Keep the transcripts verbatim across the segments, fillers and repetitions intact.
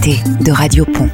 l'été de Radio Pont.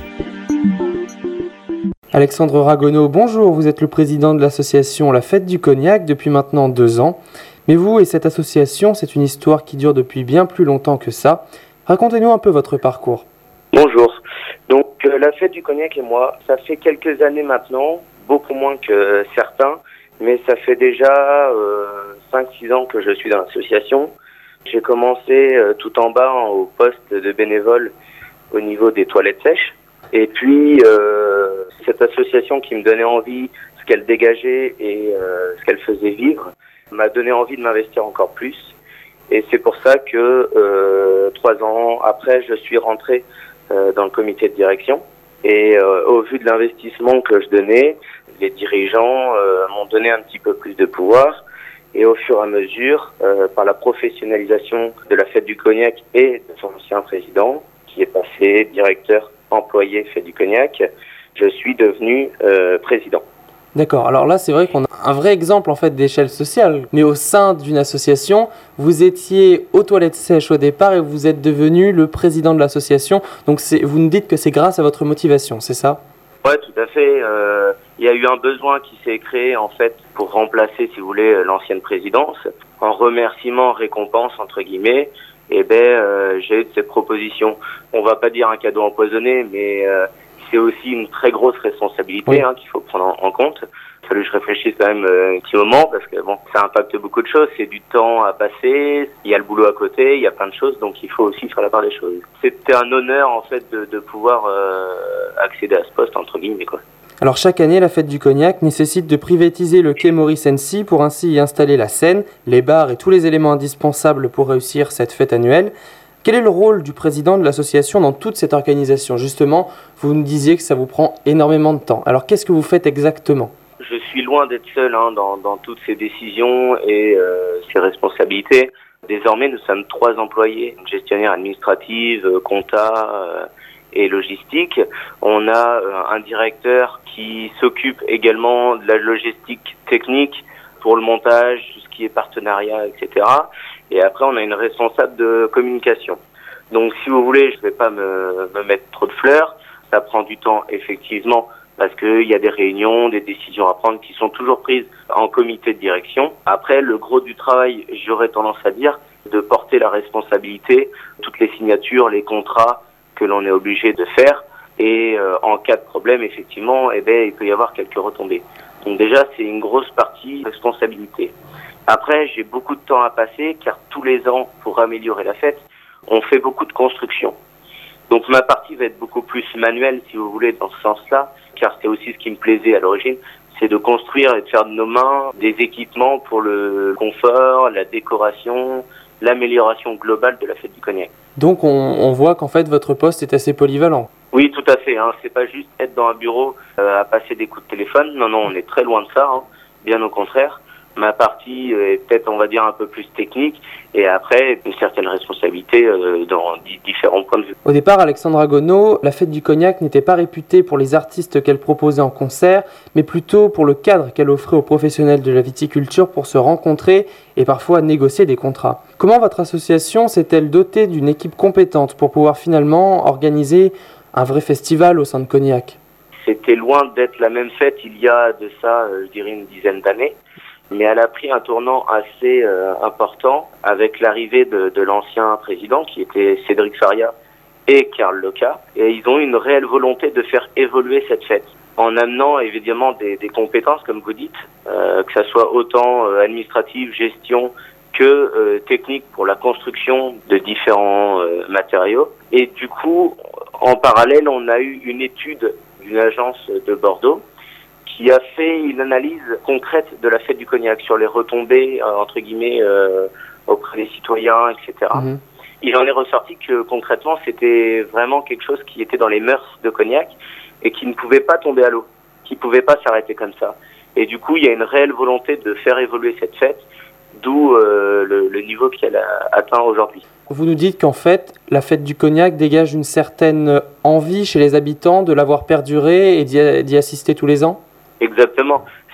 Alexandre Ragonneau, bonjour, vous êtes le président de l'association La Fête du Cognac depuis maintenant deux ans. Mais vous et cette association, c'est une histoire qui dure depuis bien plus longtemps que ça. Racontez-nous un peu votre parcours. Bonjour. Donc euh, La Fête du Cognac et moi, ça fait quelques années maintenant, beaucoup moins que certains, mais ça fait déjà euh, cinq six ans que je suis dans l'association. J'ai commencé euh, tout en bas hein, au poste de bénévole au niveau des toilettes sèches. Et puis, euh, cette association qui me donnait envie, ce qu'elle dégageait et euh, ce qu'elle faisait vivre, m'a donné envie de m'investir encore plus. Et c'est pour ça que euh, trois ans après, je suis rentré euh, dans le comité de direction. Et euh, au vu de l'investissement que je donnais, les dirigeants euh, m'ont donné un petit peu plus de pouvoir. Et au fur et à mesure, euh, par la professionnalisation de la Fête du Cognac et de son ancien président, qui est passé directeur employé Fête du Cognac, je suis devenu euh, président. D'accord, alors là c'est vrai qu'on a un vrai exemple en fait d'échelle sociale, mais au sein d'une association, vous étiez aux toilettes sèches au départ et vous êtes devenu le président de l'association, donc c'est, vous nous dites que c'est grâce à votre motivation, c'est ça ? Ouais, tout à fait. Euh, il y a eu un besoin qui s'est créé en fait pour remplacer, si vous voulez, l'ancienne présidence. En remerciement, récompense entre guillemets, eh ben euh, j'ai eu cette proposition. On va pas dire un cadeau empoisonné, mais euh, c'est aussi une très grosse responsabilité oui. hein, qu'il faut prendre en, en compte. Il a fallu que je réfléchisse quand même euh, un petit moment parce que bon, ça impacte beaucoup de choses. C'est du temps à passer, il y a le boulot à côté, il y a plein de choses, donc il faut aussi faire la part des choses. C'était un honneur en fait de, de pouvoir euh, accéder à ce poste entre guillemets quoi. Alors chaque année, la Fête du Cognac nécessite de privatiser le quai Maurice-Hennessy pour ainsi y installer la scène, les bars et tous les éléments indispensables pour réussir cette fête annuelle. Quel est le rôle du président de l'association dans toute cette organisation ? Justement, vous nous disiez que ça vous prend énormément de temps. Alors qu'est-ce que vous faites exactement ? Je suis loin d'être seul hein, dans, dans toutes ces décisions et euh, ces responsabilités. Désormais, nous sommes trois employés, une gestionnaire administrative, compta euh, et logistique. On a euh, un directeur qui s'occupe également de la logistique technique pour le montage, tout ce qui est partenariat, et cetera. Et après, on a une responsable de communication. Donc, si vous voulez, je ne vais pas me, me mettre trop de fleurs. Ça prend du temps, effectivement, parce qu'il y a des réunions, des décisions à prendre qui sont toujours prises en comité de direction. Après, le gros du travail, j'aurais tendance à dire, de porter la responsabilité, toutes les signatures, les contrats que l'on est obligé de faire. Et euh, en cas de problème, effectivement, eh ben, il peut y avoir quelques retombées. Donc déjà, c'est une grosse partie de responsabilité. Après, j'ai beaucoup de temps à passer, car tous les ans, pour améliorer la fête, on fait beaucoup de construction. Donc ma partie va être beaucoup plus manuelle, si vous voulez, dans ce sens-là, car c'est aussi ce qui me plaisait à l'origine, c'est de construire et de faire de nos mains des équipements pour le confort, la décoration, l'amélioration globale de la Fête du Cognac. Donc on, on voit qu'en fait votre poste est assez polyvalent. Oui, tout à fait. Hein. C'est pas juste être dans un bureau euh, à passer des coups de téléphone. Non, non, on est très loin de ça. Hein. Bien au contraire. Ma partie est peut-être, on va dire, un peu plus technique. Et après, une certaine responsabilité euh, dans d- différents points de vue. Au départ, Alexandre Ragonneau, la Fête du Cognac n'était pas réputée pour les artistes qu'elle proposait en concert, mais plutôt pour le cadre qu'elle offrait aux professionnels de la viticulture pour se rencontrer et parfois négocier des contrats. Comment votre association s'est-elle dotée d'une équipe compétente pour pouvoir finalement organiser un vrai festival au sein de Cognac ? C'était loin d'être la même fête il y a de ça, euh, je dirais, une dizaine d'années. Mais elle a pris un tournant assez euh, important avec l'arrivée de, de l'ancien président qui était Cédric Faria et Karl Loca. Et ils ont eu une réelle volonté de faire évoluer cette fête en amenant évidemment des, des compétences, comme vous dites, euh, que ça soit autant euh, administrative, gestion que euh, technique pour la construction de différents euh, matériaux. Et du coup, en parallèle, on a eu une étude d'une agence de Bordeaux qui a fait une analyse concrète de la Fête du Cognac sur les retombées, euh, entre guillemets, euh, auprès des citoyens, et cetera. Mmh. Il en est ressorti que concrètement, c'était vraiment quelque chose qui était dans les mœurs de Cognac et qui ne pouvait pas tomber à l'eau, qui ne pouvait pas s'arrêter comme ça. Et du coup, il y a une réelle volonté de faire évoluer cette fête, d'où euh, le, le niveau qu'elle a atteint aujourd'hui. Vous nous dites qu'en fait, la Fête du Cognac dégage une certaine envie chez les habitants de l'avoir perdurée et d'y, d'y assister tous les ans ? Exactement.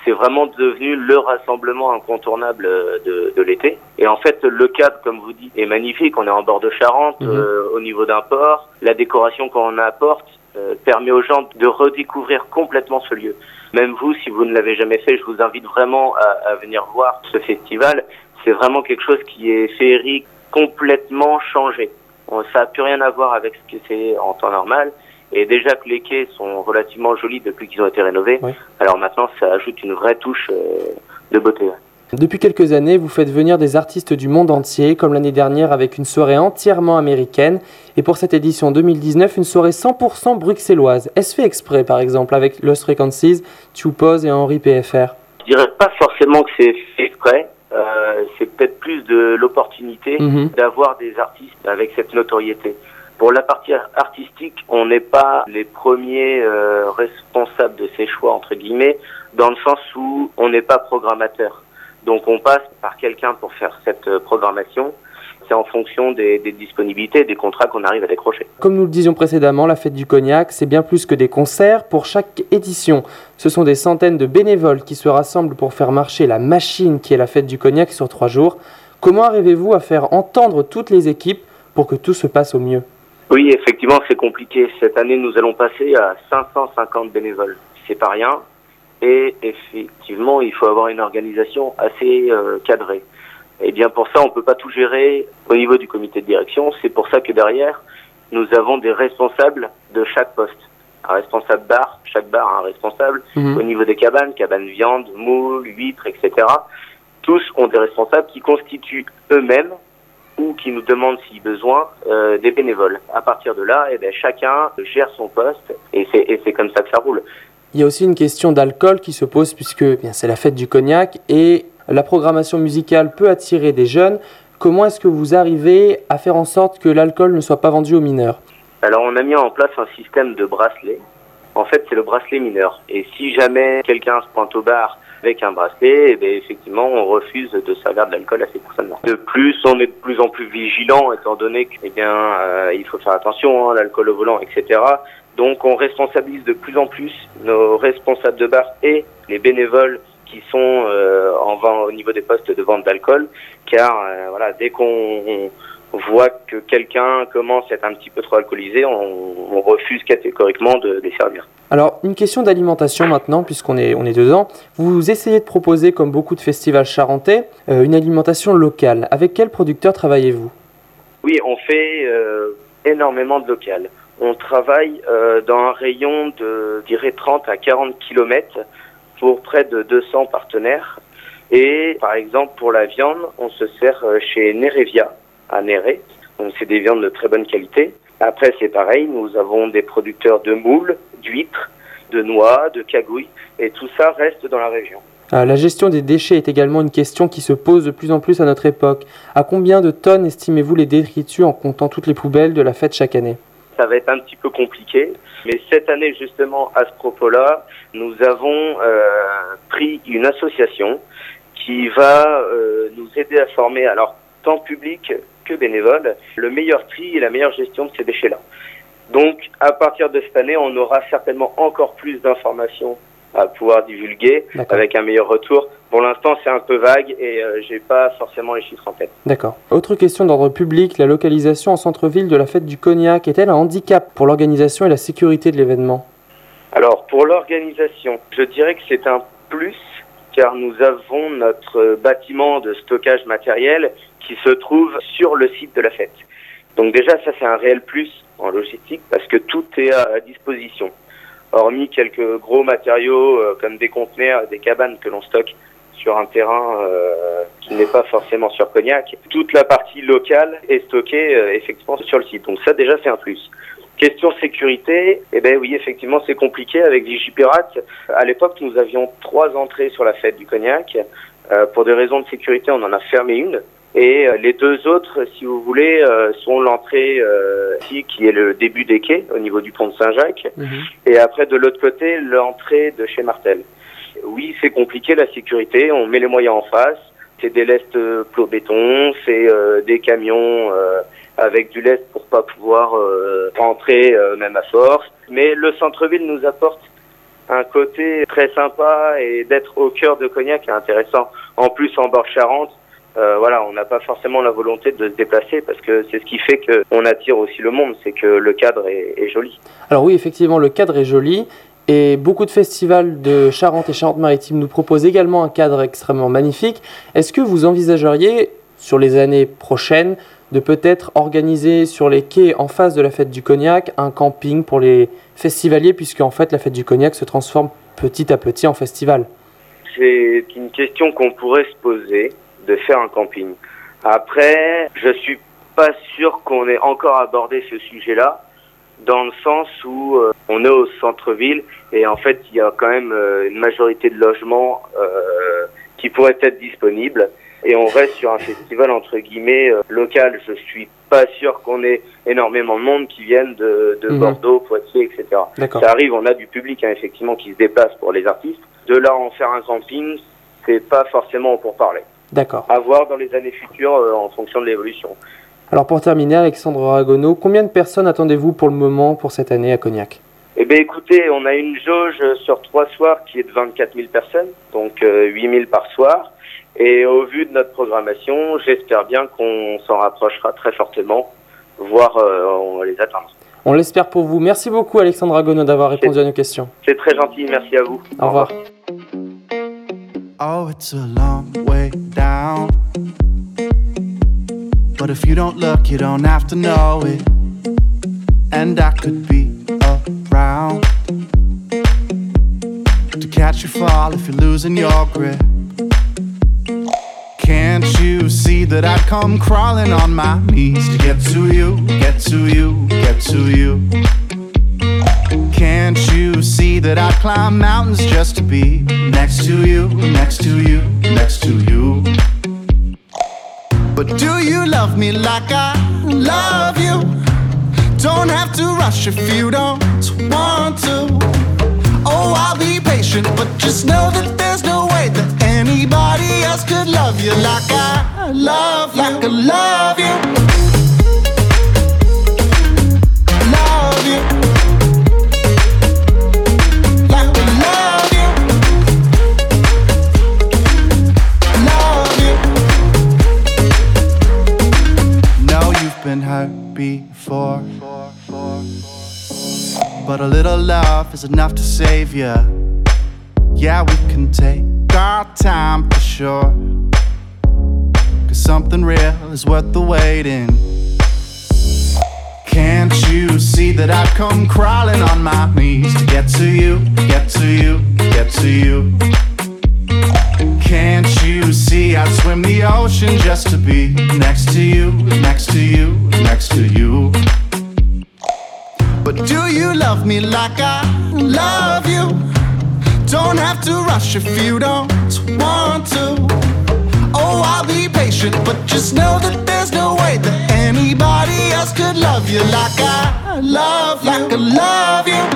c'est vraiment devenu le rassemblement incontournable de, de l'été. Et en fait, le cadre, comme vous dites, est magnifique. On est en bord de Charente, mmh. euh, au niveau d'un port. La décoration qu'on apporte euh, permet aux gens de redécouvrir complètement ce lieu. Même vous, si vous ne l'avez jamais fait, je vous invite vraiment à, à venir voir ce festival. C'est vraiment quelque chose qui est féerique, complètement changé. Ça n'a plus rien à voir avec ce que c'est en temps normal. Et déjà que les quais sont relativement jolis depuis qu'ils ont été rénovés, oui. Alors maintenant ça ajoute une vraie touche euh, de beauté. Depuis quelques années, vous faites venir des artistes du monde entier, comme l'année dernière avec une soirée entièrement américaine. Et pour cette édition deux mille dix-neuf, une soirée cent pour cent bruxelloise. Est-ce fait exprès, par exemple, avec Lost Frequencies, Tupose et Henri P F R? Je dirais pas forcément que c'est fait exprès. Euh, c'est peut-être plus de l'opportunité mmh. d'avoir des artistes avec cette notoriété. Pour la partie artistique, on n'est pas les premiers euh, responsables de ces choix, entre guillemets, dans le sens où on n'est pas programmateur. Donc on passe par quelqu'un pour faire cette euh, programmation. C'est en fonction des, des disponibilités, des contrats qu'on arrive à décrocher. Comme nous le disions précédemment, la Fête du Cognac, c'est bien plus que des concerts. Pour chaque édition, ce sont des centaines de bénévoles qui se rassemblent pour faire marcher la machine qui est la Fête du Cognac sur trois jours. Comment arrivez-vous à faire entendre toutes les équipes pour que tout se passe au mieux ? Oui, effectivement, c'est compliqué. Cette année, nous allons passer à cinq cent cinquante bénévoles. C'est pas rien. Et effectivement, il faut avoir une organisation assez euh, cadrée. Et bien pour ça, on peut pas tout gérer au niveau du comité de direction. C'est pour ça que derrière, nous avons des responsables de chaque poste. Un responsable bar, chaque bar a un responsable. Mmh. Au niveau des cabanes, cabanes viande, moules, huîtres, et cetera. Tous ont des responsables qui constituent eux-mêmes ou qui nous demandent, si besoin, euh, des bénévoles. À partir de là, eh bien, chacun gère son poste et c'est, et c'est comme ça que ça roule. Il y a aussi une question d'alcool qui se pose puisque bien, c'est la fête du cognac et la programmation musicale peut attirer des jeunes. Comment est-ce que vous arrivez à faire en sorte que l'alcool ne soit pas vendu aux mineurs ? Alors on a mis en place un système de bracelet. En fait, c'est le bracelet mineur. Et si jamais quelqu'un se pointe au bar avec un bracelet, eh bien, effectivement, on refuse de servir de l'alcool à ces personnes-là. De plus, on est de plus en plus vigilant, étant donné que, eh bien, euh, il faut faire attention, hein, l'alcool au volant, et cetera. Donc, on responsabilise de plus en plus nos responsables de bar et les bénévoles qui sont euh, en vente au niveau des postes de vente d'alcool, car euh, voilà, dès qu'on on, on voit que quelqu'un commence à être un petit peu trop alcoolisé, on, on refuse catégoriquement de les servir. Alors, une question d'alimentation maintenant, puisqu'on est, on est dedans. Vous essayez de proposer, comme beaucoup de festivals charentais, euh, une alimentation locale. Avec quel producteur travaillez-vous ? Oui, on fait euh, énormément de local. On travaille euh, dans un rayon de, je dirais, trente à quarante kilomètres pour près de deux cents partenaires. Et, par exemple, pour la viande, on se sert chez Nerevia, à Néré. Donc, c'est des viandes de très bonne qualité. Après, c'est pareil, nous avons des producteurs de moules, d'huîtres, de noix, de cagouilles, et tout ça reste dans la région. Euh, la gestion des déchets est également une question qui se pose de plus en plus à notre époque. À combien de tonnes estimez-vous les détritus en comptant toutes les poubelles de la fête chaque année ? Ça va être un petit peu compliqué, mais cette année, justement, à ce propos-là, nous avons euh, pris une association qui va euh, nous aider à former, alors tant public que bénévole, le meilleur tri et la meilleure gestion de ces déchets-là. Donc, à partir de cette année, on aura certainement encore plus d'informations à pouvoir divulguer. D'accord. Avec un meilleur retour. Pour l'instant, c'est un peu vague et euh, j'ai pas forcément les chiffres en tête. D'accord. Autre question d'ordre public, la localisation en centre-ville de la fête du cognac est-elle un handicap pour l'organisation et la sécurité de l'événement ? Alors, pour l'organisation, je dirais que c'est un plus, car nous avons notre bâtiment de stockage matériel qui se trouve sur le site de la fête. Donc déjà, ça c'est un réel plus en logistique parce que tout est à disposition. Hormis quelques gros matériaux euh, comme des conteneurs, des cabanes que l'on stocke sur un terrain euh, qui n'est pas forcément sur Cognac, toute la partie locale est stockée euh, effectivement sur le site. Donc ça déjà c'est un plus. Question sécurité, eh ben oui effectivement c'est compliqué avec Vigipirate. À l'époque nous avions trois entrées sur la fête du Cognac. Euh, pour des raisons de sécurité on en a fermé une. Et les deux autres, si vous voulez, euh, sont l'entrée euh, ici, qui est le début des quais, au niveau du pont de Saint-Jacques, mmh. Et après, de l'autre côté, l'entrée de chez Martel. Oui, c'est compliqué, la sécurité, on met les moyens en face, c'est des lestes plots-béton, c'est euh, des camions euh, avec du lest pour pas pouvoir euh, rentrer euh, même à force. Mais le centre-ville nous apporte un côté très sympa et d'être au cœur de Cognac est intéressant. En plus, en bord de Charente, euh, voilà, on n'a pas forcément la volonté de se déplacer parce que c'est ce qui fait qu'on attire aussi le monde, c'est que le cadre est, est joli. Alors oui, effectivement, le cadre est joli et beaucoup de festivals de Charente et Charente-Maritime nous proposent également un cadre extrêmement magnifique. Est-ce que vous envisageriez, sur les années prochaines, de peut-être organiser sur les quais en face de la fête du Cognac un camping pour les festivaliers, puisque en fait la fête du Cognac se transforme petit à petit en festival? C'est une question qu'on pourrait se poser, de faire un camping. Après, je suis pas sûr qu'on ait encore abordé ce sujet-là, dans le sens où euh, on est au centre-ville et en fait il y a quand même euh, une majorité de logements euh, qui pourraient être disponibles. Et on reste sur un festival entre guillemets euh, local. Je suis pas sûr qu'on ait énormément de monde qui viennent de, de mmh. Bordeaux, Poitiers, et cetera. D'accord. Ça arrive, on a du public hein, effectivement qui se déplace pour les artistes. De là en faire un camping, c'est pas forcément pour parler. D'accord. À voir dans les années futures euh, en fonction de l'évolution. Alors pour terminer, Alexandre Ragonneau, combien de personnes attendez-vous pour le moment pour cette année à Cognac? Eh bien écoutez, on a une jauge sur trois soirs qui est de vingt-quatre mille personnes, donc euh, huit mille par soir. Et au vu de notre programmation, j'espère bien qu'on s'en rapprochera très fortement, voire euh, on va les atteindre. On l'espère pour vous. Merci beaucoup Alexandre Ragonneau d'avoir répondu c'est, à nos questions. C'est très gentil, merci à vous. Au revoir. Oh, it's a long way down. But if you don't look, you don't have to know it. And I could be around to catch you fall if you're losing your grip. Can't you see that I'd come crawling on my knees to get to you, get to you, get to you? Can't you see that I'd climb mountains just to be next to you, next to you, next to you? But do you love me like I love you? Don't have to rush if you don't want to. Oh, I'll be patient, but just know that there's no way that anybody else could love you like I love you, like I love you. Love you. Like I love you. Love you. Know you've been hurt before, but a little love is enough to save you. Yeah, we can take our time for sure, 'cause something real is worth the waiting. Can't you see that I've come crawling on my knees to get to you, get to you, get to you? Can't you see I'd swim the ocean just to be next to you, next to you, next to you? But do you love me like I love you? Don't have to rush if you don't want to. Oh, I'll be patient, but just know that there's no way that anybody else could love you like I love you, like I love you.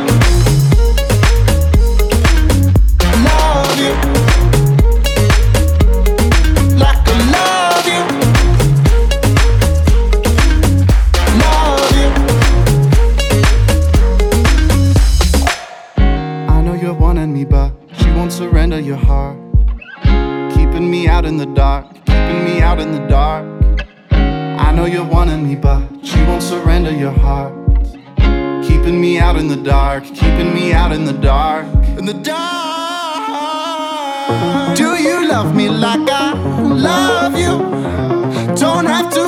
Love you. Like I love you. Love you. I know you're wanting me, but you won't surrender your heart. Keeping me out in the dark, keeping me out in the dark. I know you're wanting me, but you won't surrender your heart. Keeping me out in the dark, keeping me out in the dark, in the dark. Do you love me like I love you? Don't have to